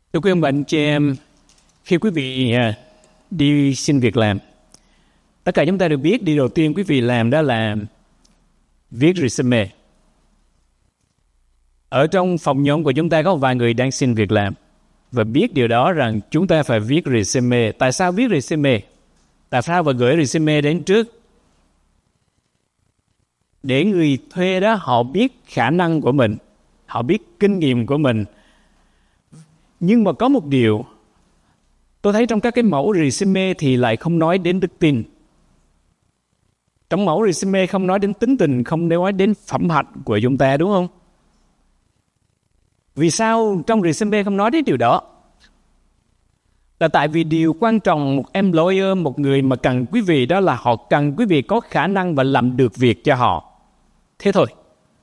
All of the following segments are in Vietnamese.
Thưa quý ông bà anh chị em, khi quý vị đi xin việc làm, tất cả chúng ta đều biết điều đầu tiên quý vị làm đó là viết resume. Ở trong phòng nhóm của chúng ta có một vài người đang xin việc làm và biết điều đó rằng chúng ta phải viết resume. Tại sao viết resume? Tại sao phải gửi resume đến trước? Để người thuê đó họ biết khả năng của mình, họ biết kinh nghiệm của mình. Nhưng mà có một điều, tôi thấy trong các cái mẫu resume thì lại không nói đến đức tin. Trong mẫu resume không nói đến tính tình, không nói đến phẩm hạnh của chúng ta, đúng không? Vì sao trong resume không nói đến điều đó? Là tại vì điều quan trọng một employer, một người mà cần quý vị đó là họ cần quý vị có khả năng và làm được việc cho họ. Thế thôi.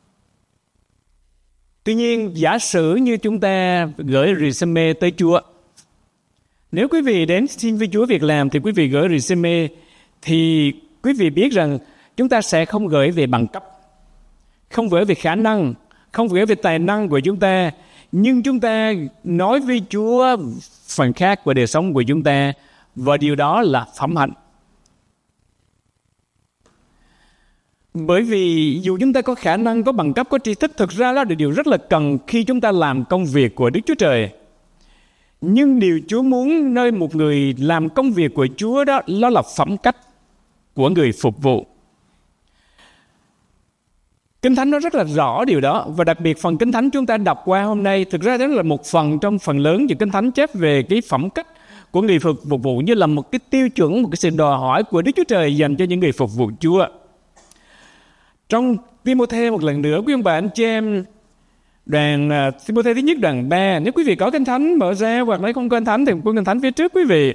Tuy nhiên, giả sử như chúng ta gửi resume tới Chúa. Nếu quý vị đến xin với Chúa việc làm thì quý vị gửi resume thì quý vị biết rằng chúng ta sẽ không gửi về bằng cấp, không gửi về khả năng, không gửi về tài năng của chúng ta. Nhưng chúng ta nói với Chúa phần khác của đời sống của chúng ta, và điều đó là phẩm hạnh. Bởi vì dù chúng ta có khả năng, có bằng cấp, có tri thức, thực ra đó là điều rất là cần khi chúng ta làm công việc của Đức Chúa Trời. Nhưng điều Chúa muốn nơi một người làm công việc của Chúa đó là phẩm cách của người phục vụ. Kinh Thánh nó rất là rõ điều đó, và đặc biệt phần Kinh Thánh chúng ta đọc qua hôm nay, thực ra đó là một phần trong phần lớn của Kinh Thánh chép về cái phẩm cách của người phục vụ như là một cái tiêu chuẩn, một cái sự đòi hỏi của Đức Chúa Trời dành cho những người phục vụ Chúa. Trong Timôthê một lần nữa, quý ông bà anh chị em, đoạn Timôthê thứ nhất đoạn 3, nếu quý vị có Kinh Thánh mở ra hoặc lấy không có Kinh Thánh thì có Kinh Thánh phía trước quý vị.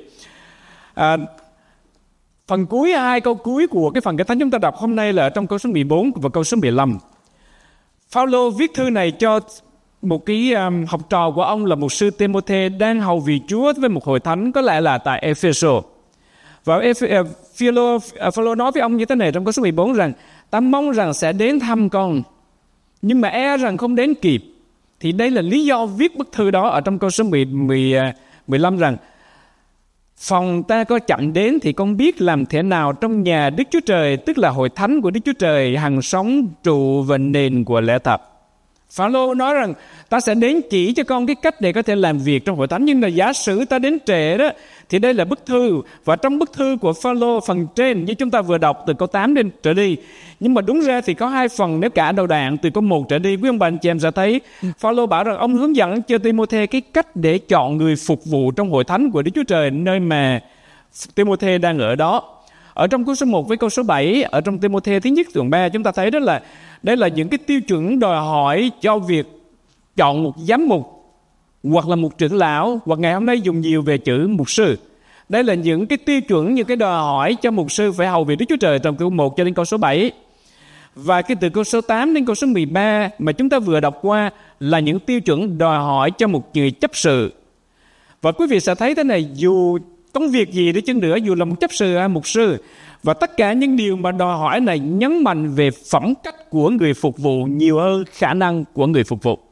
Phần cuối, 2 câu cuối của cái phần Kinh Thánh chúng ta đọc hôm nay là ở trong câu số 14 và câu số 15. Phao-lô viết thư này cho một cái học trò của ông là mục sư Timôthê đang hầu vì Chúa với một hội thánh có lẽ là tại Ephesos. Và Phao-lô nói với ông như thế này trong câu số 14 rằng: ta mong rằng sẽ đến thăm con, nhưng mà e rằng không đến kịp. Thì đây là lý do viết bức thư đó ở trong câu số 15 rằng: phòng ta có chậm đến thì con biết làm thế nào trong nhà Đức Chúa Trời, tức là hội thánh của Đức Chúa Trời, hằng sống trụ và nền của lẽ thật. Phao-lô nói rằng ta sẽ đến chỉ cho con cái cách để có thể làm việc trong hội thánh, nhưng là giả sử ta đến trễ đó, thì đây là bức thư. Và trong bức thư của Phao-lô phần trên như chúng ta vừa đọc từ câu 8 đến trở đi, nhưng mà đúng ra thì có 2 phần nếu cả đầu đoạn từ câu 1 trở đi. Quý ông bà anh chị em sẽ thấy Phao-lô bảo rằng ông hướng dẫn cho Timôthê cái cách để chọn người phục vụ trong hội thánh của Đức Chúa Trời nơi mà Timôthê đang ở đó. Ở trong câu số 1 với câu số 7, ở trong Timôthê thứ nhất đoạn 3, chúng ta thấy đó là đây là những cái tiêu chuẩn đòi hỏi cho việc chọn một giám mục hoặc là một trưởng lão, hoặc ngày hôm nay dùng nhiều về chữ mục sư. Đây là những cái tiêu chuẩn, những cái đòi hỏi cho mục sư phải hầu việc Đức Chúa Trời trong câu 1 cho đến câu số 7. Và cái từ câu số 8 đến câu số 13 mà chúng ta vừa đọc qua là những tiêu chuẩn đòi hỏi cho một người chấp sự. Và quý vị sẽ thấy thế này, dù công việc gì đi chăng nữa, dù là một chấp sự hay mục sư, và tất cả những điều mà đòi hỏi này nhấn mạnh về phẩm cách của người phục vụ nhiều hơn khả năng của người phục vụ.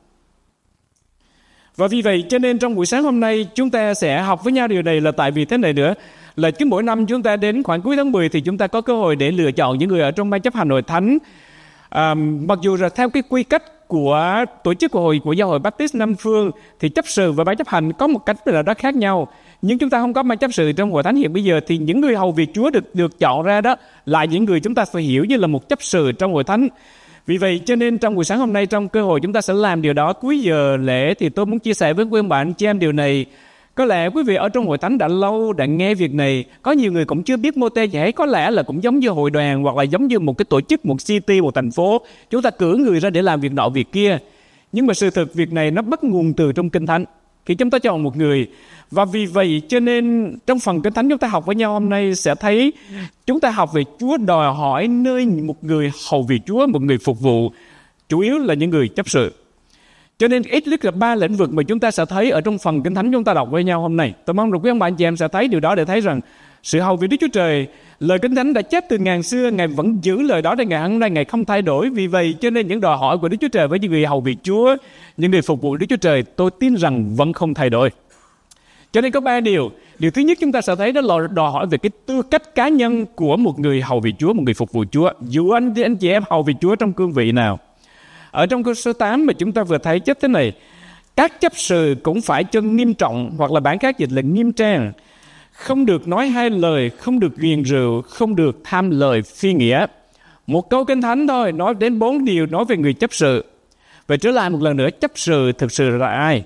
Và vì vậy cho nên trong buổi sáng hôm nay chúng ta sẽ học với nhau điều này, là tại vì thế này nữa, là cứ mỗi năm chúng ta đến khoảng cuối tháng 10 thì chúng ta có cơ hội để lựa chọn những người ở trong ban chấp hành hội thánh. Mặc dù là theo cái quy cách của tổ chức của giáo hội Baptist Nam Phương thì chấp sự và ban chấp hành có một cách là đó khác nhau, nhưng chúng ta không có ban chấp sự trong hội thánh hiện bây giờ, thì những người hầu việc Chúa được chọn ra đó là những người chúng ta phải hiểu như là một chấp sự trong hội thánh. Vì vậy cho nên trong buổi sáng hôm nay, trong cơ hội chúng ta sẽ làm điều đó cuối giờ lễ, thì tôi muốn chia sẻ với quý ông bạn chị em điều này. Có lẽ quý vị ở trong hội thánh đã lâu, đã nghe việc này. Có nhiều người cũng chưa biết mô tê gì hết. Có lẽ là cũng giống như hội đoàn, hoặc là giống như một cái tổ chức, một city, một thành phố. Chúng ta cử người ra để làm việc nọ việc kia. Nhưng mà sự thực việc này nó bắt nguồn từ trong Kinh Thánh, khi chúng ta chọn một người. Và vì vậy cho nên trong phần Kinh Thánh chúng ta học với nhau hôm nay sẽ thấy chúng ta học về Chúa đòi hỏi nơi một người hầu việc Chúa, một người phục vụ, chủ yếu là những người chấp sự. Cho nên ít nhất là 3 lĩnh vực mà chúng ta sẽ thấy ở trong phần Kinh Thánh chúng ta đọc với nhau hôm nay. Tôi mong rằng quý ông bạn chị em sẽ thấy điều đó, để thấy rằng sự hầu việc Đức Chúa Trời, lời Kinh Thánh đã chép từ ngàn xưa, Ngài vẫn giữ lời đó đến ngày hôm nay, Ngài không thay đổi. Vì vậy cho nên những đòi hỏi của Đức Chúa Trời với những người hầu việc Chúa, những người phục vụ Đức Chúa Trời, tôi tin rằng vẫn không thay đổi. Cho nên có 3 điều. Điều thứ nhất chúng ta sẽ thấy đó là đòi hỏi về cái tư cách cá nhân của một người hầu vị Chúa, một người phục vụ Chúa. Dù anh chị em hầu vị Chúa trong cương vị nào. Ở trong câu số 8 mà chúng ta vừa thấy chất thế này, các chấp sự cũng phải cho nghiêm trọng, hoặc là bản khác dịch là nghiêm trang, không được nói hai lời, không được ghiền rượu, không được tham lời phi nghĩa. Một câu Kinh Thánh thôi, nói đến 4 điều nói về người chấp sự. Vậy trở lại một lần nữa, chấp sự thực sự là ai?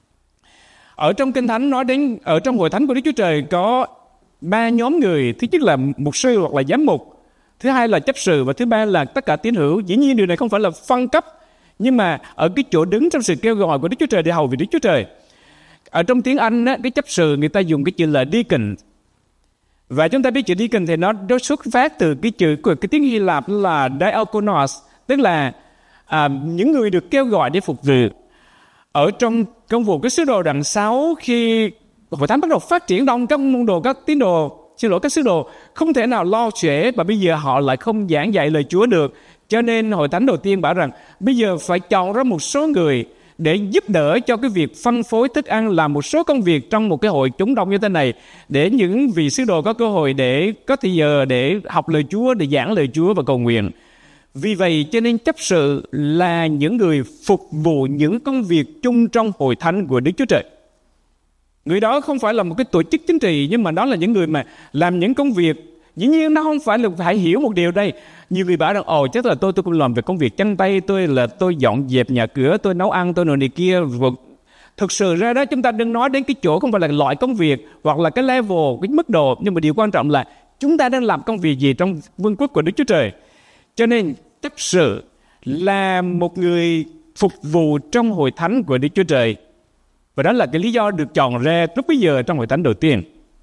Ở trong Kinh Thánh nói đến, ở trong hội thánh của Đức Chúa Trời có 3 nhóm người. Thứ nhất là mục sư hoặc là giám mục, thứ hai là chấp sự, và thứ ba là tất cả tín hữu. Dĩ nhiên điều này không phải là phân cấp, nhưng mà ở cái chỗ đứng trong sự kêu gọi của Đức Chúa Trời để hầu vì Đức Chúa Trời. Ở trong tiếng Anh á, cái chấp sự người ta dùng cái chữ là deacon. Và chúng ta biết chữ deacon thì nó xuất phát từ cái chữ của cái tiếng Hy Lạp là diakonos, tức là những người được kêu gọi để phục vụ. Ở trong công vụ cái sứ đồ đoạn 6, khi hội thánh bắt đầu phát triển đông, các môn đồ, các tín đồ, các sứ đồ không thể nào lo xuể, và bây giờ họ lại không giảng dạy lời Chúa được. Cho nên hội thánh đầu tiên bảo rằng bây giờ phải chọn ra một số người để giúp đỡ cho cái việc phân phối thức ăn, làm một số công việc trong một cái hội chúng đông như thế này, để những vị sứ đồ có cơ hội để có thời giờ để học lời Chúa, để giảng lời Chúa và cầu nguyện. Vì vậy cho nên chấp sự là những người phục vụ những công việc chung trong hội thánh của Đức Chúa Trời. Người đó không phải là một cái tổ chức chính trị, nhưng mà đó là những người mà làm những công việc. Dĩ nhiên nó không phải là phải hiểu một điều đây. Nhiều người bảo rằng chắc là tôi cũng làm về công việc chân tay, tôi dọn dẹp nhà cửa, tôi nấu ăn, tôi này kia. Thực sự ra đó, chúng ta đừng nói đến cái chỗ không phải là loại công việc hoặc là cái level, cái mức độ, nhưng mà điều quan trọng là chúng ta đang làm công việc gì trong vương quốc của Đức Chúa Trời. Cho nên chấp sự là một người phục vụ trong hội thánh của Đức Chúa Trời. Và đó là cái lý do được chọn ra lúc bây giờ trong hội thánh đầu tiên.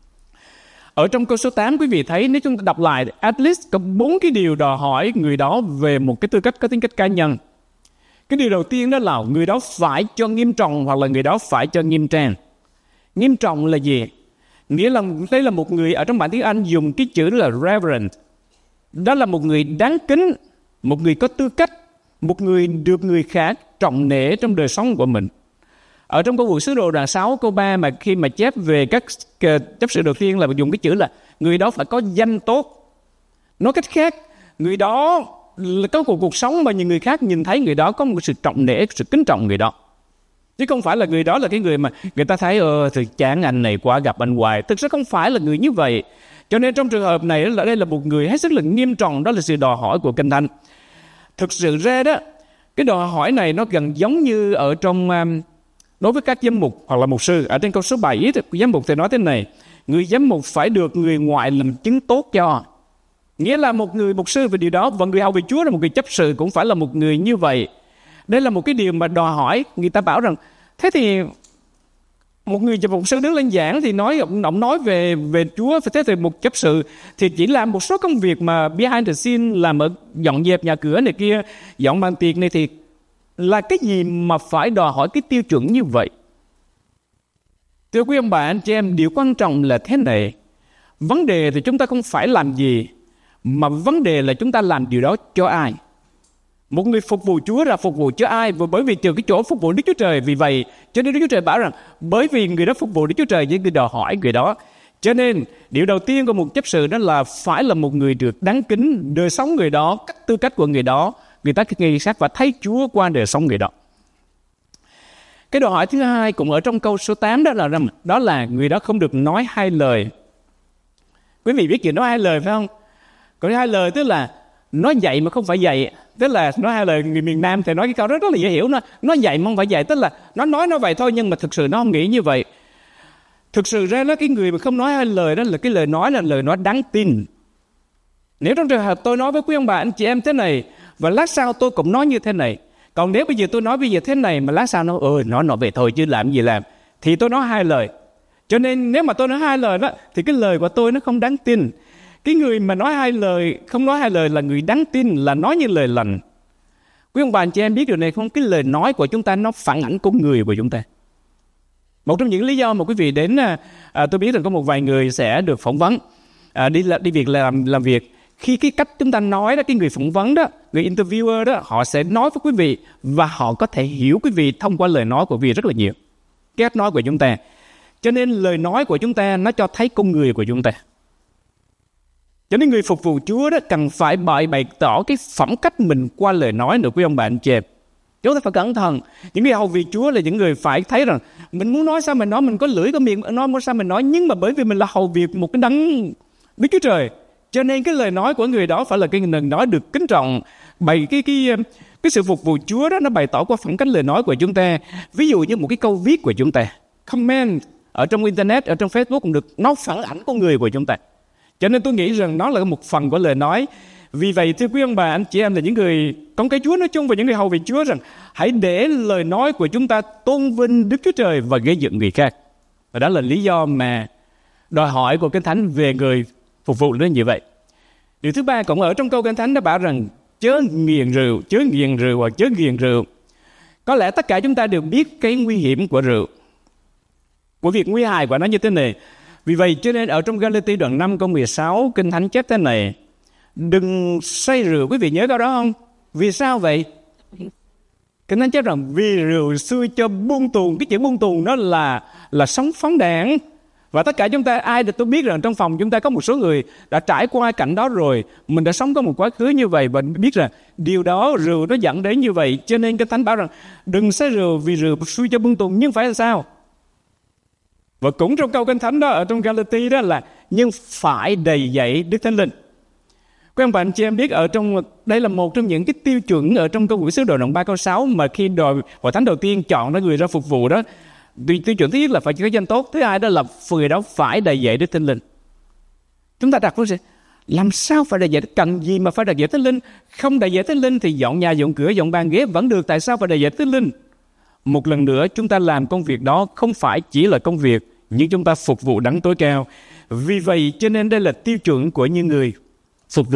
Ở trong câu số 8, quý vị thấy nếu chúng ta đọc lại, at least có 4 cái điều đòi hỏi người đó về một cái tư cách có tính cách cá nhân. Cái điều đầu tiên đó là người đó phải cho nghiêm trọng, hoặc là người đó phải cho nghiêm trang. Nghiêm trọng là gì? Nghĩa là đây là một người, ở trong bản tiếng Anh dùng cái chữ là reverend. Đó là một người đáng kính, một người có tư cách, một người được người khác trọng nể trong đời sống của mình. Ở trong câu vụ sứ đồ đoạn 6 câu 3 mà khi mà chép về các chấp sự đầu tiên là dùng cái chữ là người đó phải có danh tốt. Nói cách khác, người đó có một cuộc sống mà những người khác nhìn thấy người đó có một sự trọng nể, sự kính trọng người đó. Chứ không phải là người đó là cái người mà người ta thấy thì chán anh này quá, gặp anh hoài. Thực sự không phải là người như vậy. Cho nên trong trường hợp này là đây là một người hết sức là nghiêm trọng, đó là sự đòi hỏi của Kinh Thánh. Thực sự ra đó, cái đòi hỏi này nó gần giống như ở trong đối với các giám mục hoặc là mục sư. Ở trên câu số 7 giám mục thì nói thế này: người giám mục phải được người ngoại làm chứng tốt cho. Nghĩa là một người mục sư về điều đó, và người hầu vị Chúa là một người chấp sự cũng phải là một người như vậy. Đây là một cái điều mà đòi hỏi. Người ta bảo rằng thế thì một người mục sư đứng lên giảng thì ông nói về Chúa, thế thì một chấp sự thì chỉ làm một số công việc mà behind the scene, làm ở dọn dẹp nhà cửa này kia, dọn bàn tiệc này, thì là cái gì mà phải đòi hỏi cái tiêu chuẩn như vậy? Thưa quý ông bà anh chị em, điều quan trọng là thế này: vấn đề thì chúng ta không phải làm gì, mà vấn đề là chúng ta làm điều đó cho ai. Một người phục vụ Chúa là phục vụ cho ai? Và bởi vì từ cái chỗ phục vụ Đức Chúa Trời, vì vậy cho nên Đức Chúa Trời bảo rằng bởi vì người đó phục vụ Đức Chúa Trời, với người đòi hỏi người đó. Cho nên điều đầu tiên của một chấp sự đó là phải là một người được đáng kính. Đời sống người đó, cách tư cách của người đó, người ta người khác và thấy Chúa qua đời sống người đó. Cái đòi hỏi thứ hai cũng ở trong câu số 8 đó là người đó không được nói hai lời. Quý vị biết chuyện nói hai lời phải không? Còn hai lời tức là nói dạy mà không phải dạy. Tức là nói hai lời, người miền Nam thì nói cái câu đó rất là dễ hiểu. Nói dạy mà không phải dạy, tức là nó nói vậy thôi, nhưng mà thực sự nó không nghĩ như vậy. Thực sự ra đó, cái người mà không nói hai lời đó là cái lời nói đáng tin. Nếu trong trường hợp tôi nói với quý ông bà anh chị em thế này, và lát sau tôi cũng nói như thế này. Còn nếu bây giờ tôi nói bây giờ thế này, mà lát sau nó nói về thôi chứ làm gì làm, thì tôi nói hai lời. Cho nên nếu mà tôi nói hai lời đó, thì cái lời của tôi nó không đáng tin. Cái người mà nói hai lời, không nói hai lời là người đáng tin, là nói như lời lành. Quý ông bà anh chị em biết điều này không? Cái lời nói của chúng ta nó phản ảnh con người của chúng ta. Một trong những lý do mà quý vị đến, tôi biết rằng có một vài người sẽ được phỏng vấn, đi việc làm việc. Khi cái cách chúng ta nói đó, cái người phỏng vấn đó, người interviewer đó, họ sẽ nói với quý vị và họ có thể hiểu quý vị thông qua lời nói của quý vị rất là nhiều. Cái cách nói của chúng ta. Cho nên lời nói của chúng ta nó cho thấy con người của chúng ta. Cho nên người phục vụ Chúa đó cần phải bày tỏ cái phẩm cách mình qua lời nói nữa quý ông bà anh chị em. Chúng ta phải cẩn thận. Những người hầu việc Chúa là những người phải thấy rằng mình muốn nói sao mình nói, mình có lưỡi có miệng nói sao mình nói, nhưng mà bởi vì mình là hầu việc một cái đấng Đức Chúa Trời, cho nên cái lời nói của người đó phải là cái lời nói được kính trọng. Bày cái sự phục vụ Chúa đó nó bày tỏ qua phẩm cách lời nói của chúng ta. Ví dụ như một cái câu viết của chúng ta, comment ở trong internet, ở trong Facebook cũng được, nó phản ảnh con người của chúng ta. Cho nên tôi nghĩ rằng nó là một phần của lời nói. Vì vậy thưa quý ông bà anh chị em là những người con cái Chúa nói chung và những người hầu việc Chúa, rằng hãy để lời nói của chúng ta tôn vinh Đức Chúa Trời và gây dựng người khác. Và đó là lý do mà đòi hỏi của Kinh Thánh về người phục vụ nó như vậy. Điều thứ ba cũng ở trong câu Kinh Thánh đã bảo rằng chớ nghiền rượu hoặc chớ nghiền rượu. Có lẽ tất cả chúng ta đều biết cái nguy hiểm của rượu, của việc nguy hại của nó như thế này. Vì vậy cho nên ở trong Galati đoạn 5 câu 16 Kinh Thánh chép thế này: đừng say rượu. Quý vị nhớ câu đó không? Vì sao vậy? Kinh Thánh chép rằng vì rượu xui cho buông tuồng. Cái chữ buông tuồng đó là sống phóng đảng. Và tất cả chúng ta, ai được tôi biết rằng trong phòng chúng ta có một số người đã trải qua cảnh đó rồi. Mình đã sống có một quá khứ như vậy và biết rằng điều đó, rượu nó dẫn đến như vậy. Cho nên Kinh Thánh bảo rằng đừng say rượu vì rượu xui cho buông tuồng. Nhưng phải là sao? Và cũng trong câu Kinh Thánh đó, ở trong Galati đó là nhưng phải đầy dẫy Đức Thánh Linh. Các ông bà anh chị em biết ở trong đây là một trong những cái tiêu chuẩn ở trong câu Ngũ Sứ đoạn 3 câu 6 mà khi hội thánh đầu tiên chọn ra người ra phục vụ đó, tiêu chuẩn thứ nhất là phải có danh tốt, thứ hai đó là người đó phải đầy dẫy Đức Thánh Linh. Chúng ta đặt vấn đề làm sao phải đầy dẫy, cần gì mà phải đầy dẫy Thánh Linh? Không đầy dẫy Thánh Linh thì dọn nhà, dọn cửa, dọn bàn ghế vẫn được. Tại sao phải đầy dẫy Thánh Linh? Một lần nữa chúng ta làm công việc đó không phải chỉ là công việc, nhưng chúng ta phục vụ đấng tối cao. Vì vậy cho nên đây là tiêu chuẩn của những người phục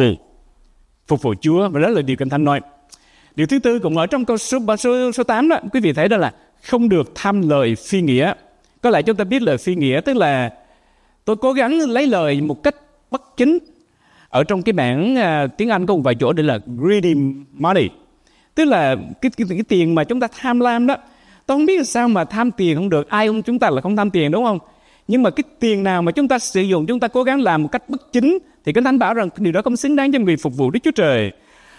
vụ Chúa, và đó là điều Kinh Thánh nói. Điều thứ tư cũng ở trong câu số 8 đó, quý vị thấy đó là không được tham lời phi nghĩa. Có lẽ chúng ta biết lời phi nghĩa tức là tôi cố gắng lấy lời một cách bất chính. Ở trong cái bản tiếng Anh có một vài chỗ đây là greedy money, tức là cái tiền mà chúng ta tham lam đó. Tôi không biết sao mà tham tiền không được, ai chúng ta là không tham tiền đúng không? Nhưng mà cái tiền nào mà chúng ta sử dụng, chúng ta cố gắng làm một cách bất chính thì Kinh Thánh bảo rằng điều đó không xứng đáng cho người phục vụ Đức Chúa Trời.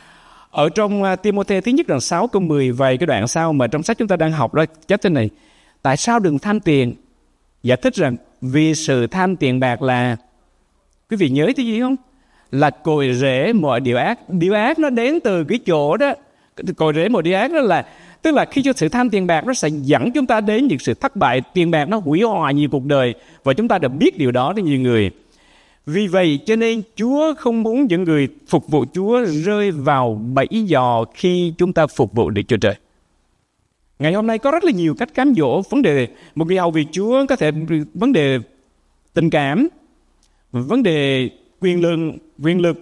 Ở trong Timôthê thứ nhất đoạn 6 câu 10 vài cái đoạn sau mà trong sách chúng ta đang học đó chép thế này: tại sao đừng tham tiền? Giải thích rằng vì sự tham tiền bạc là, quý vị nhớ cái gì không? Là cội rễ mọi điều ác. Điều ác nó đến từ cái chỗ đó, cội rễ mọi điều ác đó là, tức là khi cho sự tham tiền bạc nó sẽ dẫn chúng ta đến những sự thất bại. Tiền bạc nó hủy hoại nhiều cuộc đời và chúng ta đã biết điều đó đến nhiều người. Vì vậy cho nên Chúa không muốn những người phục vụ Chúa rơi vào bẫy dò khi chúng ta phục vụ Đức Chúa Trời. Ngày hôm nay có rất là nhiều cách cám dỗ vấn đề một người hầu việc Chúa, có thể vấn đề tình cảm, vấn đề quyền lực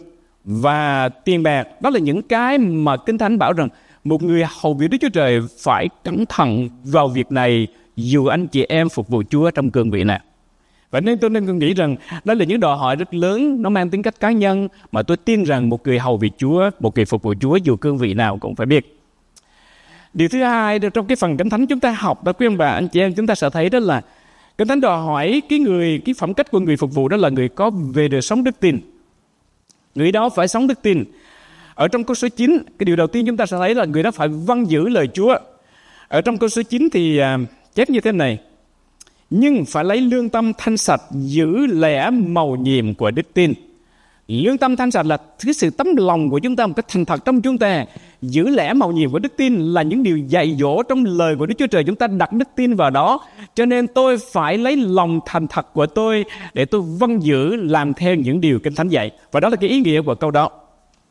và tiền bạc. Đó là những cái mà Kinh Thánh bảo rằng một người hầu việc Đức Chúa Trời phải cẩn thận vào việc này dù anh chị em phục vụ Chúa trong cương vị nào. Và nên tôi nghĩ rằng đó là những đòi hỏi rất lớn, nó mang tính cách cá nhân mà tôi tin rằng một người hầu việc Chúa, một người phục vụ Chúa dù cương vị nào cũng phải biết. Điều thứ hai trong cái phần Kinh Thánh chúng ta học đó quý ông bà anh chị em, chúng ta sẽ thấy đó là Kinh Thánh đòi hỏi cái phẩm cách của người phục vụ đó là người có về đời sống đức tin. Người đó phải sống đức tin. Ở trong câu số 9, cái điều đầu tiên chúng ta sẽ thấy là người đó phải vâng giữ lời Chúa. Ở trong câu số 9 thì chép như thế này: nhưng phải lấy lương tâm thanh sạch giữ lẽ mầu nhiệm của đức tin. Lương tâm thanh sạch là cái sự tấm lòng của chúng ta, một cái thành thật trong chúng ta. Giữ lẽ mầu nhiệm của đức tin là những điều dạy dỗ trong lời của Đức Chúa Trời, chúng ta đặt đức tin vào đó. Cho nên tôi phải lấy lòng thành thật của tôi để tôi vâng giữ làm theo những điều Kinh Thánh dạy. Và đó là cái ý nghĩa của câu đó.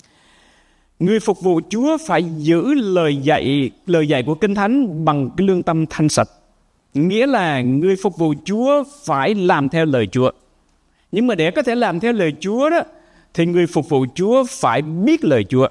Người phục vụ Chúa phải giữ lời dạy của Kinh Thánh bằng cái lương tâm thanh sạch. Nghĩa là người phục vụ Chúa phải làm theo lời Chúa. Nhưng mà để có thể làm theo lời Chúa đó, thì người phục vụ Chúa phải biết lời Chúa.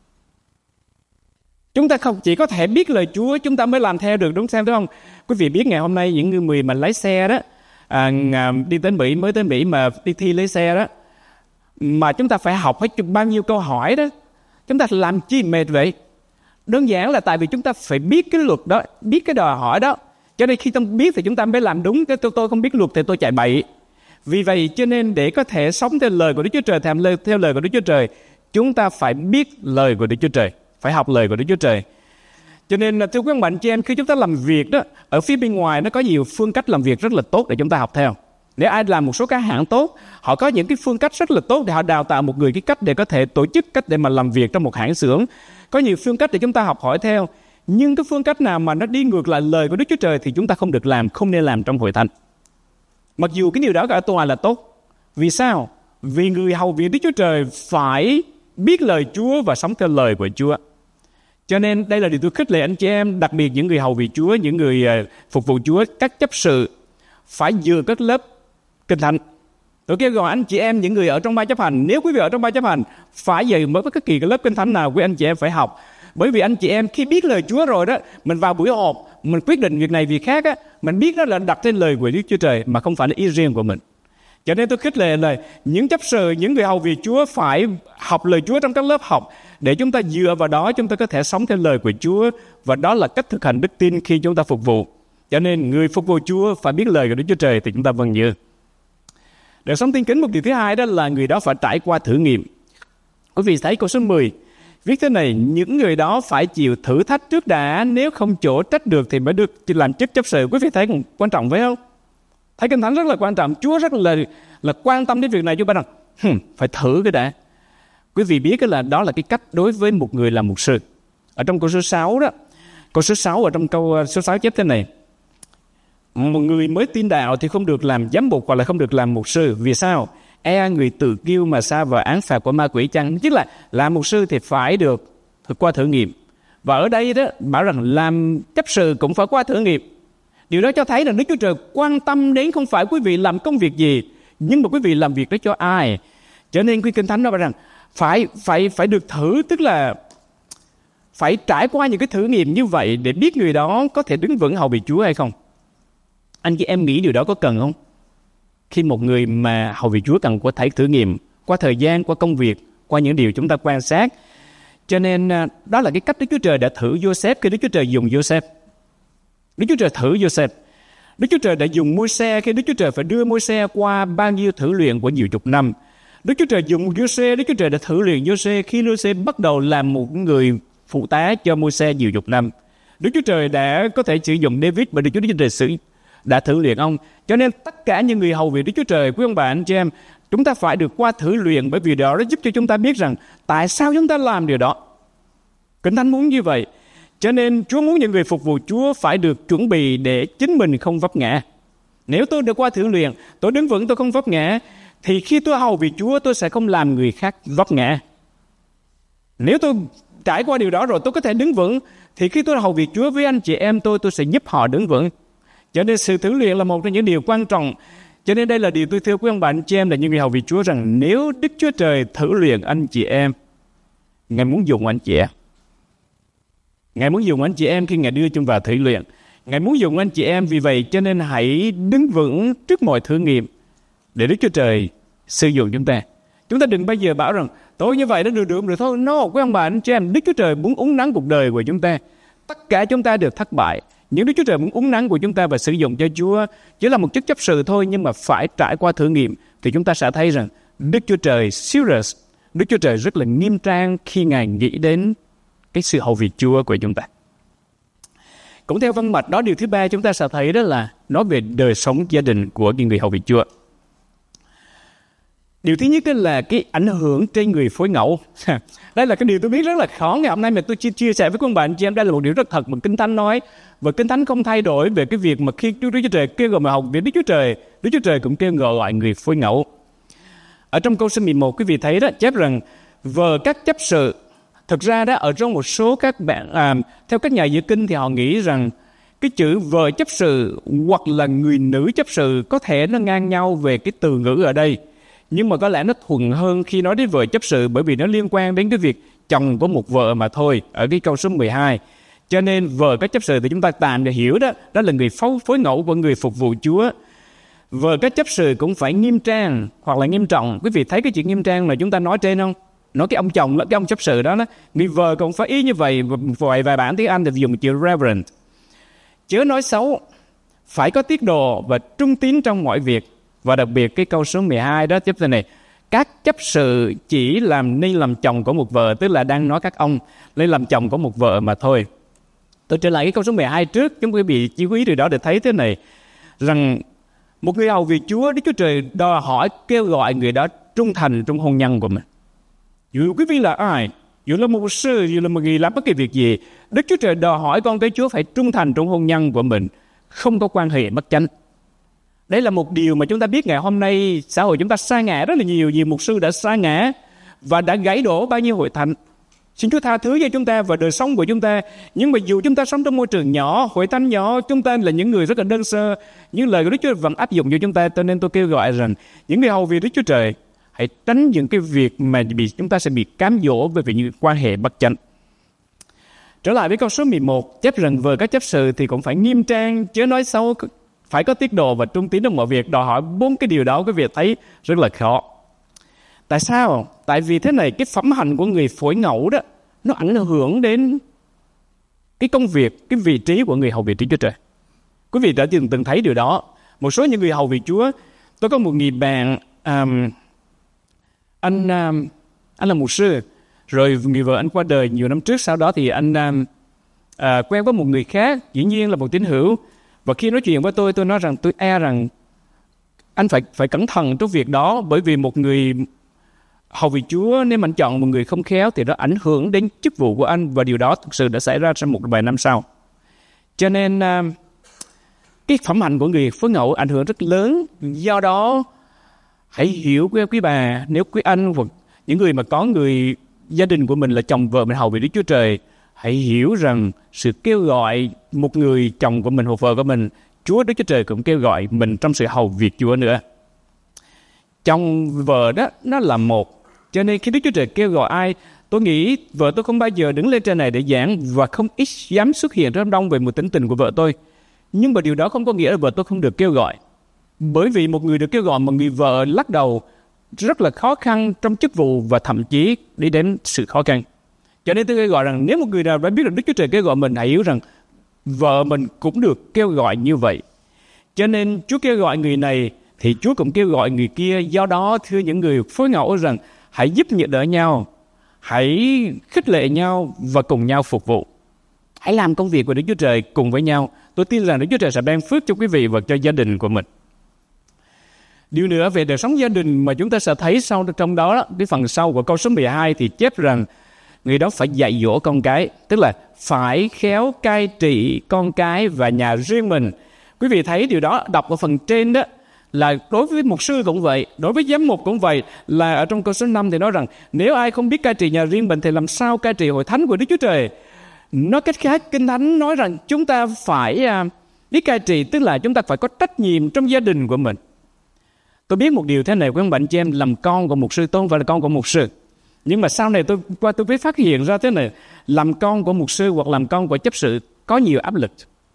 Chúng ta không chỉ có thể biết lời Chúa, chúng ta mới làm theo được, đúng không? Quý vị biết ngày hôm nay những người mà lái xe đó, đi tới Mỹ, mới tới Mỹ mà đi thi lái xe đó, mà chúng ta phải học hết bao nhiêu câu hỏi đó, chúng ta làm chi mệt vậy? Đơn giản là tại vì chúng ta phải biết cái luật đó, biết cái đòi hỏi đó. Cho nên khi tôi biết thì chúng ta mới làm đúng. Cái tôi không biết luật thì tôi chạy bậy. Vì vậy cho nên để có thể sống theo lời của Đức Chúa Trời, theo lời của Đức Chúa Trời, chúng ta phải biết lời của Đức Chúa Trời, phải học lời của Đức Chúa Trời. Cho nên thưa quý ông bà anh chị em, khi chúng ta làm việc đó, ở phía bên ngoài nó có nhiều phương cách làm việc rất là tốt để chúng ta học theo. Nếu ai làm một số cái hãng tốt, họ có những cái phương cách rất là tốt để họ đào tạo một người cái cách để có thể tổ chức, cách để mà làm việc trong một hãng xưởng. Có nhiều phương cách để chúng ta học hỏi theo. Nhưng cái phương cách nào mà nó đi ngược lại lời của Đức Chúa Trời thì chúng ta không được làm, không nên làm trong hội thánh. Mặc dù cái điều đó cả tòa là tốt. Vì sao? Vì người hầu việc Đức Chúa Trời phải biết lời Chúa và sống theo lời của Chúa. Cho nên đây là điều tôi khích lệ anh chị em, đặc biệt những người hầu việc Chúa, những người phục vụ Chúa, các chấp sự phải dự các lớp Kinh Thánh. Tôi kêu gọi anh chị em, những người ở trong ban chấp hành, nếu quý vị ở trong ban chấp hành, phải dự mới bất kỳ cái lớp Kinh Thánh nào quý anh chị em phải học. Bởi vì anh chị em khi biết lời Chúa rồi đó, mình vào buổi họp, mình quyết định việc này việc khác á, mình biết đó là đặt trên lời của Đức Chúa Trời mà không phải là ý riêng của mình. Cho nên tôi khích lệ là những chấp sự, những người hầu việc Chúa phải học lời Chúa trong các lớp học để chúng ta dựa vào đó chúng ta có thể sống theo lời của Chúa, và đó là cách thực hành đức tin khi chúng ta phục vụ. Cho nên người phục vụ Chúa phải biết lời của Đức Chúa Trời thì chúng ta vâng như. Đời sống tin kính một điều thứ hai đó là người đó phải trải qua thử nghiệm. Quý vị thấy câu số 10 viết thế này: những người đó phải chịu thử thách trước đã, nếu không chỗ trách được thì mới được làm chức chấp sự. Quý vị thấy quan trọng phải không? Thấy Kinh Thánh rất là quan trọng, Chúa rất là quan tâm đến việc này. Chúng ta rằng phải thử cái đã. Quý vị biết là đó là cái cách đối với một người làm mục sư. Ở trong câu số 6 đó, câu số 6 ở trong câu số 6 chép thế này: một người mới tin đạo thì không được làm giám mục hoặc là không được làm mục sư. Vì sao? E người tự kiêu mà sa vào án phạt của ma quỷ chăng? Tức là làm mục sư thì phải được qua thử nghiệm. Và ở đây đó bảo rằng làm chấp sự cũng phải qua thử nghiệm. Điều đó cho thấy rằng Đức Chúa Trời quan tâm đến không phải quý vị làm công việc gì, nhưng mà quý vị làm việc đó cho ai. Cho nên Kinh Thánh nó bảo rằng phải được thử, tức là phải trải qua những cái thử nghiệm như vậy để biết người đó có thể đứng vững hầu việc Chúa hay không. Anh chị em nghĩ điều đó có cần không? Khi một người mà hầu việc Chúa cần có thể thử nghiệm qua thời gian, qua công việc, qua những điều chúng ta quan sát. Cho nên đó là cái cách Đức Chúa Trời đã thử Joseph khi Đức Chúa Trời dùng Joseph. Đức Chúa Trời thử Joseph. Đức Chúa Trời đã dùng Môi-se khi Đức Chúa Trời phải đưa Môi-se qua bao nhiêu thử luyện của nhiều chục năm. Đức Chúa Trời dùng Giô-se, Đức Chúa Trời đã thử luyện Giô-se khi Giô-se bắt đầu làm một người phụ tá cho Môi-se nhiều chục năm. Đức Chúa Trời đã có thể sử dụng David và Đức Chúa Trời đã thử luyện ông. Cho nên tất cả những người hầu việc Đức Chúa Trời, quý ông bà anh chị em, chúng ta phải được qua thử luyện, bởi vì đó giúp cho chúng ta biết rằng tại sao chúng ta làm điều đó. Kinh Thánh muốn như vậy. Cho nên Chúa muốn những người phục vụ Chúa phải được chuẩn bị để chính mình không vấp ngã. Nếu tôi được qua thử luyện, tôi đứng vững, tôi không vấp ngã, thì khi tôi hầu việc Chúa tôi sẽ không làm người khác vấp ngã. Nếu tôi trải qua điều đó rồi tôi có thể đứng vững, thì khi tôi hầu việc Chúa với anh chị em tôi sẽ giúp họ đứng vững. Cho nên sự thử luyện là một trong những điều quan trọng. Cho nên đây là điều tôi thưa quý ông bà anh chị em là những người hầu việc Chúa, rằng nếu Đức Chúa Trời thử luyện anh chị em, Ngài muốn dùng anh chị em. Ngài muốn dùng anh chị em khi Ngài đưa chúng vào thử luyện. Ngài muốn dùng anh chị em, vì vậy cho nên hãy đứng vững trước mọi thử nghiệm để Đức Chúa Trời sử dụng chúng ta. Chúng ta đừng bao giờ bảo rằng tôi như vậy nó được rồi thôi. No, quý ông bà anh chị em, Đức Chúa Trời muốn uốn nắn cuộc đời của chúng ta. Tất cả chúng ta đều thất bại, nhưng Đức Chúa Trời muốn uốn nắn của chúng ta và sử dụng cho Chúa. Chỉ là một chức chấp sự thôi, nhưng mà phải trải qua thử nghiệm thì chúng ta sẽ thấy rằng Đức Chúa Trời serious, Đức Chúa Trời rất là nghiêm trang khi Ngài nghĩ đến cái sự hầu việc Chúa của chúng ta. Cũng theo văn mạch đó, điều thứ ba chúng ta sẽ thấy đó là nói về đời sống gia đình của những người hầu việc Chúa. Điều thứ nhất là cái ảnh hưởng trên người phối ngẫu. Đây là cái điều tôi biết rất là khó ngày hôm nay mà tôi chia sẻ với các bạn chị em. Đây là một điều rất thật mà Kinh Thánh nói, và Kinh Thánh không thay đổi về cái việc mà khi Đức Chúa Trời kêu gọi mà học về Đức Chúa Trời cũng kêu gọi người phối ngẫu. Ở trong câu số 11 quý vị thấy đó chép rằng vợ các chấp sự. Thực ra đó ở trong một số các bạn theo các nhà giải kinh thì họ nghĩ rằng cái chữ vợ chấp sự hoặc là người nữ chấp sự có thể nó ngang nhau về cái từ ngữ ở đây. Nhưng mà có lẽ nó thuận hơn khi nói đến vợ chấp sự, bởi vì nó liên quan đến cái việc chồng có một vợ mà thôi, ở cái câu số 12. Cho nên vợ các chấp sự thì chúng ta tạm để hiểu đó là người phối ngẫu của người phục vụ Chúa. Vợ các chấp sự cũng phải nghiêm trang hoặc là nghiêm trọng. Quý vị thấy cái chuyện nghiêm trang mà chúng ta nói trên không? Nói cái ông chồng, cái ông chấp sự đó, người vợ cũng phải ý như vậy. Vài bản tiếng Anh thì dùng chữ reverend. Chớ nói xấu, phải có tiết độ và trung tín trong mọi việc. Và đặc biệt cái câu số 12 đó tiếp theo này, các chấp sự chỉ nên làm chồng của một vợ, tức là đang nói các ông nên làm chồng của một vợ mà thôi. Tôi trở lại cái câu số 12 trước, chúng quý vị chỉ quý từ đó để thấy thế này, rằng một người hầu việc Chúa, Đức Chúa Trời đòi hỏi kêu gọi người đó trung thành trong hôn nhân của mình. Dù quý vị là ai, dù là một sư, dù là một người làm bất kỳ việc gì, Đức Chúa Trời đòi hỏi con cái Chúa phải trung thành trong hôn nhân của mình, không có quan hệ bất chánh. Đây là một điều mà chúng ta biết ngày hôm nay xã hội chúng ta sa ngã rất là nhiều mục sư đã sa ngã và đã gãy đổ bao nhiêu hội thánh. Xin Chúa tha thứ cho chúng ta và đời sống của chúng ta. Nhưng mà dù chúng ta sống trong môi trường nhỏ, hội thánh nhỏ, chúng ta là những người rất là đơn sơ, những lời của Đức Chúa vẫn áp dụng cho chúng ta. Cho nên tôi kêu gọi rằng những người hầu việc Đức Chúa Trời hãy tránh những cái việc mà chúng ta sẽ bị cám dỗ về những quan hệ bất chánh. Trở lại với câu số 11, chép rằng vợ các chấp sự thì cũng phải nghiêm trang, chớ nói xấu, phải có tiết độ và trung tín trong mọi việc. Đòi hỏi 4 cái điều đó, quý vị thấy rất là khó. Tại sao? Tại vì thế này, cái phẩm hạnh của người phối ngẫu đó, nó ảnh hưởng đến cái công việc, cái vị trí của người hầu việc Chúa Trời. Quý vị đã từng thấy điều đó. Một số những người hầu việc Chúa, tôi có một người bạn, anh là mục sư, rồi người vợ anh qua đời nhiều năm trước. Sau đó thì anh quen với một người khác, dĩ nhiên là một tín hữu. Và khi nói chuyện với tôi nói rằng tôi e rằng anh phải cẩn thận trong việc đó, bởi vì một người hầu việc Chúa nếu anh chọn một người không khéo thì nó ảnh hưởng đến chức vụ của anh, và điều đó thực sự đã xảy ra trong một vài năm sau. Cho nên cái phẩm hạnh của người phối ngẫu ảnh hưởng rất lớn. Do đó hãy hiểu quý bà, nếu quý anh hoặc những người mà có người gia đình của mình là chồng vợ mình hầu việc Đức Chúa Trời, hãy hiểu rằng sự kêu gọi một người chồng của mình hoặc vợ của mình, Chúa Đức Chúa Trời cũng kêu gọi mình trong sự hầu việc Chúa nữa. Chồng vợ đó nó là một, cho nên khi Đức Chúa Trời kêu gọi ai, tôi nghĩ vợ tôi không bao giờ đứng lên trên này để giảng và không ít dám xuất hiện trong đông về một tính tình của vợ tôi. Nhưng mà điều đó không có nghĩa là vợ tôi không được kêu gọi. Bởi vì một người được kêu gọi mà người vợ lắc đầu rất là khó khăn trong chức vụ và thậm chí đi đến sự khó khăn. Cho nên tôi kêu gọi rằng nếu một người nào đã biết được Đức Chúa Trời kêu gọi mình, hãy hiểu rằng vợ mình cũng được kêu gọi như vậy. Cho nên Chúa kêu gọi người này thì Chúa cũng kêu gọi người kia. Do đó thưa những người phối ngẫu rằng hãy giúp đỡ nhau, hãy khích lệ nhau và cùng nhau phục vụ. Hãy làm công việc của Đức Chúa Trời cùng với nhau. Tôi tin rằng Đức Chúa Trời sẽ ban phước cho quý vị và cho gia đình của mình. Điều nữa về đời sống gia đình mà chúng ta sẽ thấy sau trong đó, cái phần sau của câu số 12 thì chép rằng người đó phải dạy dỗ con cái, tức là phải khéo cai trị con cái và nhà riêng mình. Quý vị thấy điều đó đọc ở phần trên đó, là đối với mục sư cũng vậy, đối với giám mục cũng vậy, là ở trong câu số 5 thì nói rằng nếu ai không biết cai trị nhà riêng mình thì làm sao cai trị hội thánh của Đức Chúa Trời. Nói cách khác, Kinh Thánh nói rằng chúng ta phải biết cai trị, tức là chúng ta phải có trách nhiệm trong gia đình của mình. Tôi biết một điều thế này, quý ông bạn chị em, làm con của mục sư, tôi không phải là con của mục sư. Nhưng mà sau này tôi mới phát hiện ra thế này, làm con của mục sư hoặc làm con của chấp sự có nhiều áp lực.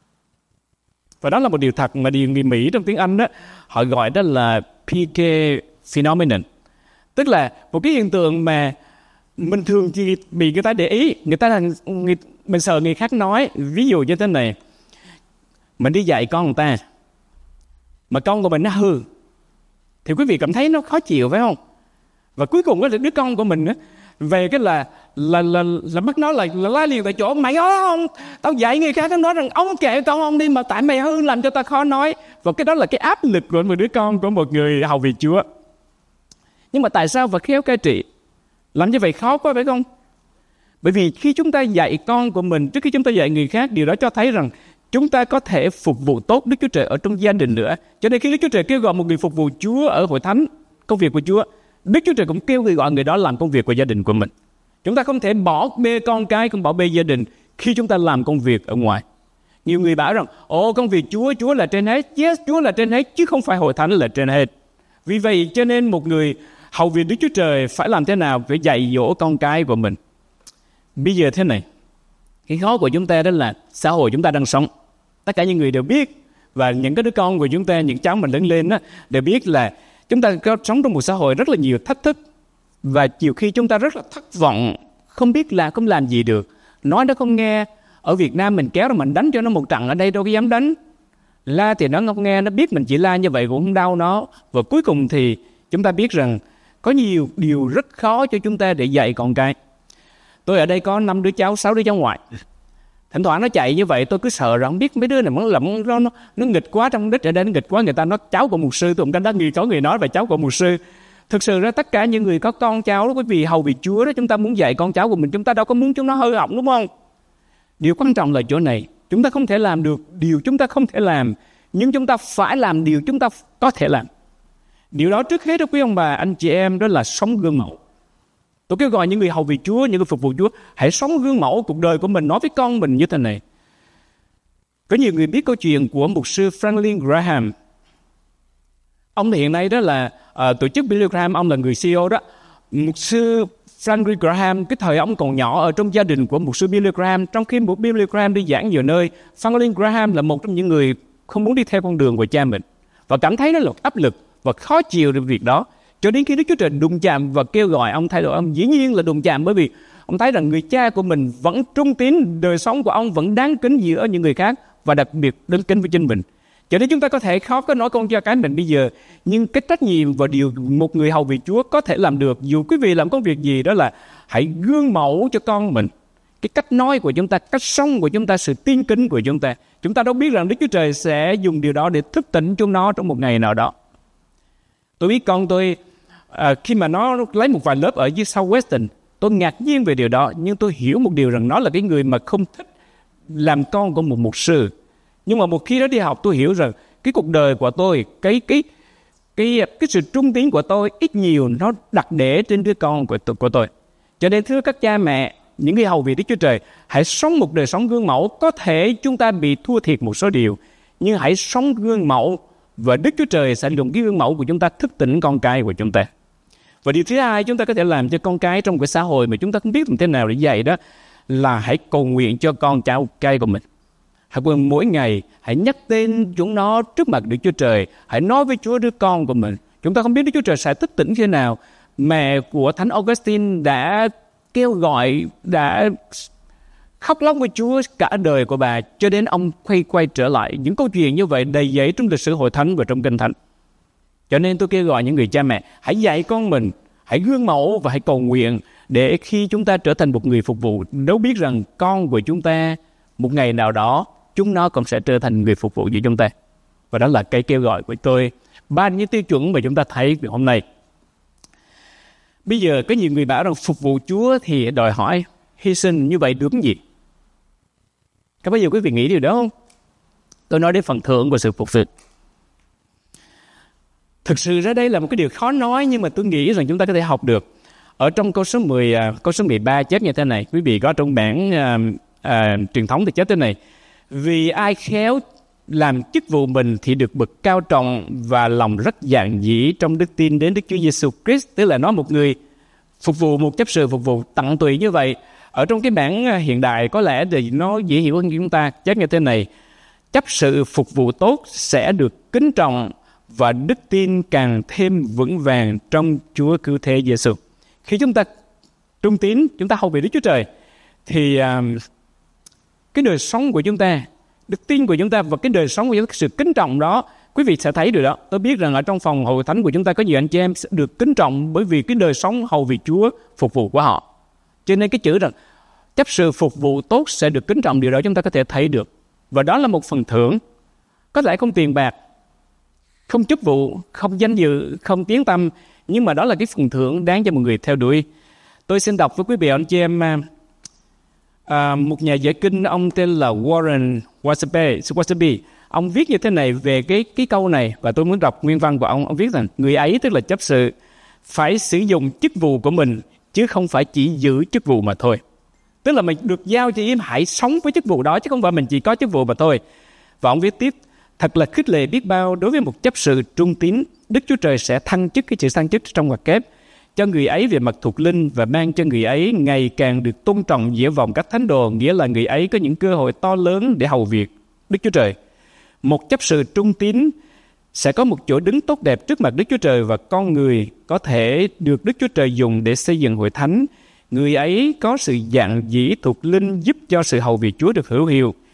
Và đó là một điều thật mà điều người Mỹ trong tiếng Anh đó, họ gọi đó là PK phenomenon. Tức là một cái hiện tượng mà mình thường chỉ bị người ta để ý, mình sợ người khác nói. Ví dụ như thế này, mình đi dạy con người ta, mà con của mình nó hư, thì quý vị cảm thấy nó khó chịu phải không? Và cuối cùng cái đứa con của mình á, về cái là bắt nó là la liền tại chỗ, mày nói không, tao dạy người khác, nó nói rằng ông kệ con ông đi, mà tại mày hư làm cho tao khó nói. Và cái đó là cái áp lực của một đứa con của một người hầu việc Chúa. Nhưng mà tại sao phải khéo cai trị? Làm như vậy khó quá phải không? Bởi vì khi chúng ta dạy con của mình trước khi chúng ta dạy người khác, điều đó cho thấy rằng chúng ta có thể phục vụ tốt Đức Chúa Trời ở trong gia đình nữa. Cho nên khi Đức Chúa Trời kêu gọi một người phục vụ Chúa ở hội thánh, công việc của Chúa, Đức Chúa Trời cũng kêu gọi người đó làm công việc của gia đình của mình. Chúng ta không thể bỏ bê con cái, không bỏ bê gia đình khi chúng ta làm công việc ở ngoài. Nhiều người bảo rằng, công việc Chúa là trên hết. Yes, Chúa là trên hết, chứ không phải hội thánh là trên hết. Vì vậy cho nên một người hầu việc Đức Chúa Trời phải làm thế nào? Phải dạy dỗ con cái của mình. Bây giờ thế này, cái khó của chúng ta đó là xã hội chúng ta đang sống. Tất cả những người đều biết, và những cái đứa con của chúng ta, những cháu mình lớn lên đó, đều biết là chúng ta có sống trong một xã hội rất là nhiều thách thức. Và nhiều khi chúng ta rất là thất vọng, không biết là không làm gì được. Nói nó không nghe. Ở Việt Nam mình kéo rồi mình đánh cho nó một trận, ở đây đâu có dám đánh. La thì nó ngốc nghe, nó biết mình chỉ la như vậy cũng không đau nó. Và cuối cùng thì chúng ta biết rằng có nhiều điều rất khó cho chúng ta để dạy con cái. Tôi ở đây có 5 đứa cháu, 6 đứa cháu ngoại. Thỉnh thoảng nó chạy như vậy tôi cứ sợ rằng không biết mấy đứa này nó nghịch quá, trong đích ở đây nó nghịch quá, người ta nói cháu của mục sư, tôi cũng đã có người nói về cháu của mục sư. Thực sự ra tất cả những người có con cháu đó, quý vị hầu vị Chúa đó, chúng ta muốn dạy con cháu của mình, chúng ta đâu có muốn chúng nó hư hỏng, đúng không? Điều quan trọng là chỗ này, chúng ta không thể làm được điều chúng ta không thể làm, nhưng chúng ta phải làm điều chúng ta có thể làm. Điều đó trước hết đó quý ông bà, anh chị em, đó là sống gương mẫu. Tôi kêu gọi những người hầu vị Chúa, những người phục vụ Chúa, hãy sống gương mẫu cuộc đời của mình, nói với con mình như thế này. Có nhiều người biết câu chuyện của mục sư Franklin Graham. Ông hiện nay đó là tổ chức Billy Graham, ông là người CEO đó. Mục sư Franklin Graham, cái thời ông còn nhỏ ở trong gia đình của mục sư Billy Graham, trong khi một Billy Graham đi giảng nhiều nơi, Franklin Graham là một trong những người không muốn đi theo con đường của cha mình và cảm thấy nó là áp lực và khó chịu về việc đó. Cho đến khi Đức Chúa Trời đụng chạm và kêu gọi ông thay đổi, ông dĩ nhiên là đụng chạm, bởi vì ông thấy rằng người cha của mình vẫn trung tín, đời sống của ông vẫn đáng kính giữa những người khác và đặc biệt đáng kính với chính mình. Cho nên chúng ta có thể khó có nói con cho cái mình bây giờ, nhưng cái trách nhiệm và điều một người hầu vị Chúa có thể làm được, dù quý vị làm công việc gì, đó là hãy gương mẫu cho con mình. Cái cách nói của chúng ta, cách sống của chúng ta, sự tin kính của chúng ta. Chúng ta đâu biết rằng Đức Chúa Trời sẽ dùng điều đó để thức tỉnh chúng nó trong một ngày nào đó. Tôi biết con tôi, khi mà nó lấy một vài lớp ở dưới Southwestern, tôi ngạc nhiên về điều đó, nhưng tôi hiểu một điều rằng nó là cái người mà không thích làm con của một mục sư. Nhưng mà một khi nó đi học, tôi hiểu rằng cái cuộc đời của tôi, cái sự trung tín của tôi ít nhiều nó đặt để trên đứa con của tôi. Cho nên thưa các cha mẹ, những người hầu vị Đức Chúa Trời, hãy sống một đời sống gương mẫu. Có thể chúng ta bị thua thiệt một số điều, nhưng hãy sống gương mẫu và Đức Chúa Trời sẽ dùng cái gương mẫu của chúng ta thức tỉnh con cái của chúng ta. Và điều thứ hai chúng ta có thể làm cho con cái trong cái xã hội mà chúng ta không biết làm thế nào để dạy đó là hãy cầu nguyện cho con cháu cái của mình. Hãy mỗi ngày hãy nhắc tên chúng nó trước mặt Đức Chúa Trời, hãy nói với Chúa đứa con của mình. Chúng ta không biết Đức Chúa Trời sẽ thức tỉnh thế nào. Mẹ của Thánh Augustine đã kêu gọi, đã khóc lóc với Chúa cả đời của bà, cho đến ông quay trở lại. Những câu chuyện như vậy đầy dẫy trong lịch sử Hội Thánh và trong Kinh Thánh. Cho nên tôi kêu gọi những người cha mẹ, hãy dạy con mình, hãy gương mẫu và hãy cầu nguyện để khi chúng ta trở thành một người phục vụ, nếu biết rằng con của chúng ta một ngày nào đó chúng nó cũng sẽ trở thành người phục vụ với chúng ta. Và đó là cái kêu gọi của tôi. 3 những tiêu chuẩn mà chúng ta thấy hôm nay. Bây giờ có nhiều người bảo rằng phục vụ Chúa thì đòi hỏi hy sinh, như vậy được cái gì? Có bao giờ quý vị nghĩ điều đó không? Tôi nói đến phần thưởng của sự phục sự. Thực sự ra đây là một cái điều khó nói, nhưng mà tôi nghĩ rằng chúng ta có thể học được. Ở trong câu số 13 chép như thế này, quý vị có trong bản truyền thống thì chép thế này: vì ai khéo làm chức vụ mình thì được bậc cao trọng và lòng rất dạn dĩ trong đức tin đến Đức Chúa Giêsu Christ. Tức là nói một người phục vụ, một chấp sự phục vụ tận tụy như vậy. Ở trong cái bản hiện đại có lẽ thì nó dễ hiểu hơn chúng ta, chép như thế này: chấp sự phục vụ tốt sẽ được kính trọng và đức tin càng thêm vững vàng trong Chúa Cứu Thế Giêsu. Khi chúng ta trung tín, chúng ta hầu việc Đức Chúa Trời, thì cái đời sống của chúng ta, đức tin của chúng ta và cái đời sống của chúng ta, sự kính trọng đó, quý vị sẽ thấy được đó. Tôi biết rằng ở trong phòng hội thánh của chúng ta có nhiều anh chị em sẽ được kính trọng bởi vì cái đời sống hầu việc Chúa, phục vụ của họ. Cho nên cái chữ rằng chấp sự phục vụ tốt sẽ được kính trọng, điều đó chúng ta có thể thấy được. Và đó là một phần thưởng, có lẽ không tiền bạc, không chức vụ, không danh dự, không tiếng tăm, nhưng mà đó là cái phần thưởng đáng cho một người theo đuổi. Tôi xin đọc với quý vị anh chị em một nhà giải kinh, ông tên là Warren Wiersbe. Ông viết như thế này về cái câu này, và tôi muốn đọc nguyên văn của ông. Ông viết rằng người ấy, tức là chấp sự, phải sử dụng chức vụ của mình chứ không phải chỉ giữ chức vụ mà thôi. Tức là mình được giao cho em hãy sống với chức vụ đó, chứ không phải mình chỉ có chức vụ mà thôi. Và ông viết tiếp: thật là khích lệ biết bao đối với một chấp sự trung tín, Đức Chúa Trời sẽ thăng chức, cái chữ thăng chức trong ngoặc kép, cho người ấy về mặt thuộc linh và mang cho người ấy ngày càng được tôn trọng giữa vòng các thánh đồ, nghĩa là người ấy có những cơ hội to lớn để hầu việc Đức Chúa Trời. Một chấp sự trung tín sẽ có một chỗ đứng tốt đẹp trước mặt Đức Chúa Trời và con người, có thể được Đức Chúa Trời dùng để xây dựng hội thánh. Người ấy có sự dạn dĩ thuộc linh giúp cho sự hầu việc Chúa được hữu hiệu.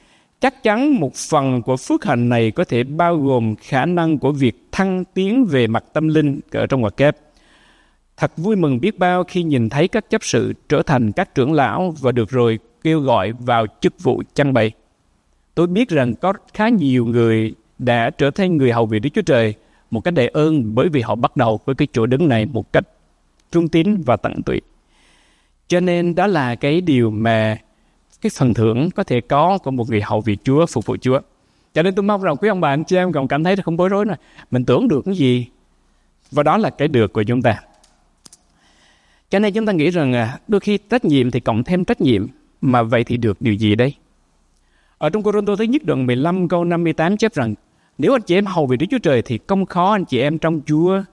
chắc chắn một phần của phước hạnh này có thể bao gồm khả năng của việc thăng tiến về mặt tâm linh ở trong ngoặc kép. Thật vui mừng biết bao khi nhìn thấy các chấp sự trở thành các trưởng lão và được rồi kêu gọi vào chức vụ chăn bày. Tôi biết rằng có khá nhiều người đã trở thành người hầu việc Đức Chúa Trời một cách đầy ơn, bởi vì họ bắt đầu với cái chỗ đứng này một cách trung tín và tận tụy. Cho nên đó là cái điều mà cái phần thưởng có thể có của một người hầu việc Chúa, phục vụ Chúa. Cho nên tôi mong rằng quý ông bà anh chị em còn cảm thấy không bối rối nữa. Mình tưởng được cái gì? Và đó là cái được của chúng ta. Cho nên chúng ta nghĩ rằng đôi khi trách nhiệm thì cộng thêm trách nhiệm, mà vậy thì được điều gì đây? Ở trong Cô-rinh-tô thứ nhất đoạn 15 câu 58 chép rằng nếu anh chị em hầu việc Đức Chúa Trời thì công khó anh chị em trong Chúa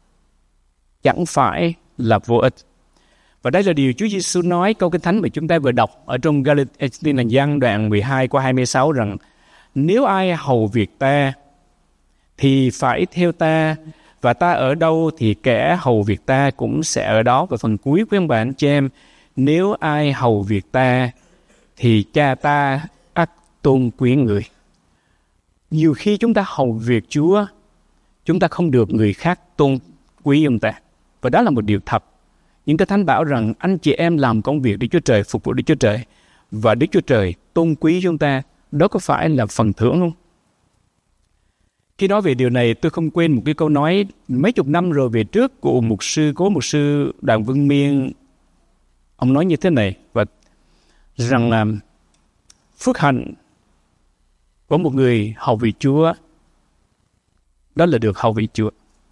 chẳng phải là vô ích. Và đây là điều Chúa Giêsu nói câu Kinh Thánh mà chúng ta vừa đọc ở trong Galatians gian đoạn 12 qua 26 rằng nếu ai hầu việc ta thì phải theo ta, và ta ở đâu thì kẻ hầu việc ta cũng sẽ ở đó. Và phần cuối của ông bà anh chị em, nếu ai hầu việc ta thì cha ta ắt tôn quý người. Nhiều khi chúng ta hầu việc Chúa, chúng ta không được người khác tôn quý ông ta. Và đó là một điều thật. Nhưng Kinh Thánh bảo rằng anh chị em làm công việc Đức Chúa Trời, phục vụ Đức Chúa Trời, và Đức Chúa Trời tôn quý chúng ta. Đó có phải là phần thưởng không? Khi nói về điều này, tôi không quên một cái câu nói mấy chục năm rồi về trước của cố mục sư Đoàn Vương Miên. Ông nói như thế này, và rằng là phước hạnh của một người hầu việc Chúa đó là được hầu việc Chúa.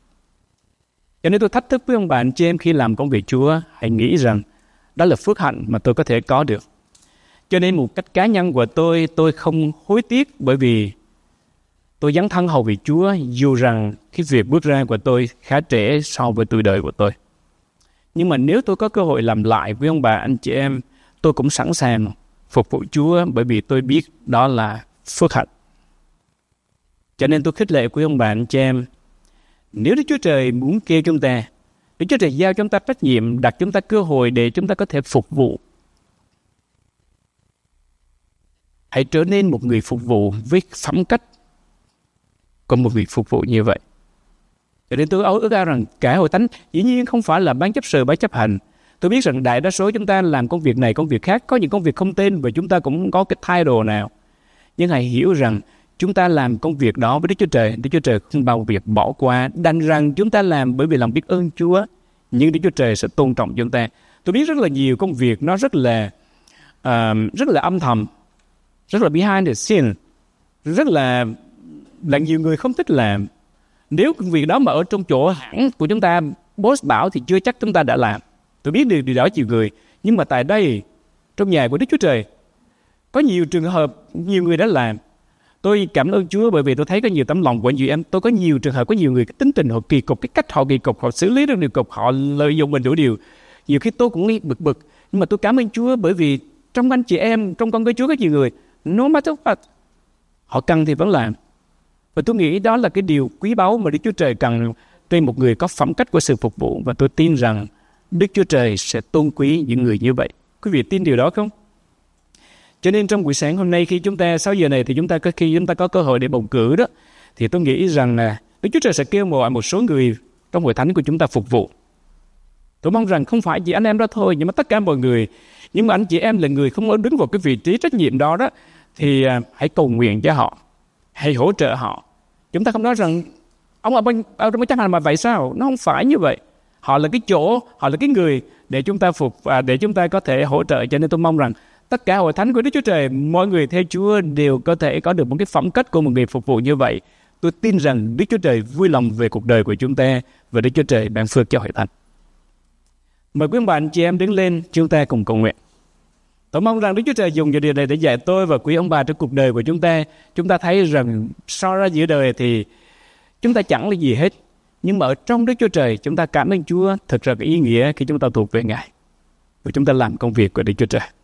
Cho nên tôi thách thức với ông bà anh chị em khi làm công việc Chúa, hãy nghĩ rằng đó là phước hạnh mà tôi có thể có được. Cho nên một cách cá nhân của tôi không hối tiếc, bởi vì tôi dấn thân hầu việc Chúa, dù rằng cái việc bước ra của tôi khá trễ so với tuổi đời của tôi. Nhưng mà nếu tôi có cơ hội làm lại với ông bà anh chị em, tôi cũng sẵn sàng phục vụ Chúa, bởi vì tôi biết đó là phước hạnh. Cho nên tôi khích lệ quý ông bà anh chị em, nếu Đức Chúa Trời muốn kêu chúng ta, Đức Chúa Trời giao chúng ta trách nhiệm, đặt chúng ta cơ hội để chúng ta có thể phục vụ, hãy trở nên một người phục vụ với phẩm cách của một việc phục vụ như vậy. Cho nên tôi ước ao rằng cả hội thánh dĩ nhiên không phải là ban chấp sự, ban chấp hành. Tôi biết rằng đại đa số chúng ta làm công việc này, công việc khác, có những công việc không tên và chúng ta cũng có cái thái độ nào. Nhưng hãy hiểu rằng chúng ta làm công việc đó với Đức Chúa Trời không bao việc bỏ qua. Đành rằng chúng ta làm bởi vì lòng biết ơn Chúa, nhưng Đức Chúa Trời sẽ tôn trọng chúng ta. Tôi biết rất là nhiều công việc nó rất là âm thầm, rất là behind the scene, rất là nhiều người không thích làm. Nếu công việc đó mà ở trong chỗ hãng của chúng ta, boss bảo thì chưa chắc chúng ta đã làm. Tôi biết điều đó nhiều người, nhưng mà tại đây, trong nhà của Đức Chúa Trời, có nhiều trường hợp nhiều người đã làm. Tôi cảm ơn Chúa bởi vì tôi thấy có nhiều tấm lòng của anh chị em. Tôi có nhiều trường hợp, có nhiều người cái tính tình họ kỳ cục, cái cách họ kỳ cục, họ xử lý được điều cục, họ lợi dụng mình đủ điều. Nhiều khi tôi cũng bực, nhưng mà tôi cảm ơn Chúa bởi vì trong anh chị em, trong con cái Chúa có nhiều người, no matter what, họ cần thì vẫn làm. Và tôi nghĩ đó là cái điều quý báu mà Đức Chúa Trời cần trên một người có phẩm cách của sự phục vụ. Và tôi tin rằng Đức Chúa Trời sẽ tôn quý những người như vậy. Quý vị tin điều đó không? Cho nên trong buổi sáng hôm nay, khi chúng ta 6 giờ này thì khi chúng ta có cơ hội để bầu cử đó, thì tôi nghĩ rằng là Đức Chúa Trời sẽ kêu gọi một số người trong hội thánh của chúng ta phục vụ. Tôi mong rằng không phải chỉ anh em đó thôi, nhưng mà tất cả mọi người. Nhưng mà anh chị em là người không có đứng vào cái vị trí trách nhiệm đó thì hãy cầu nguyện cho họ, hãy hỗ trợ họ. Chúng ta không nói rằng ông ở trong cái chấp hành mà vậy sao? Nó không phải như vậy. Họ là cái chỗ, họ là cái người để chúng ta để chúng ta có thể hỗ trợ. Cho nên tôi mong rằng tất cả hội thánh của Đức Chúa Trời, mọi người theo Chúa đều có thể có được một cái phẩm cách của một người phục vụ như vậy. Tôi tin rằng Đức Chúa Trời vui lòng về cuộc đời của chúng ta và Đức Chúa Trời ban phước cho hội thánh. Mời quý ông bà anh chị em đứng lên, chúng ta cùng cầu nguyện. Tôi mong rằng Đức Chúa Trời dùng những điều này để dạy tôi và quý ông bà trong cuộc đời của chúng ta. Chúng ta thấy rằng so ra giữa đời thì chúng ta chẳng là gì hết. Nhưng mà ở trong Đức Chúa Trời, chúng ta cảm ơn Chúa thực ra cái ý nghĩa khi chúng ta thuộc về Ngài. Và chúng ta làm công việc của Đức Chúa Trời.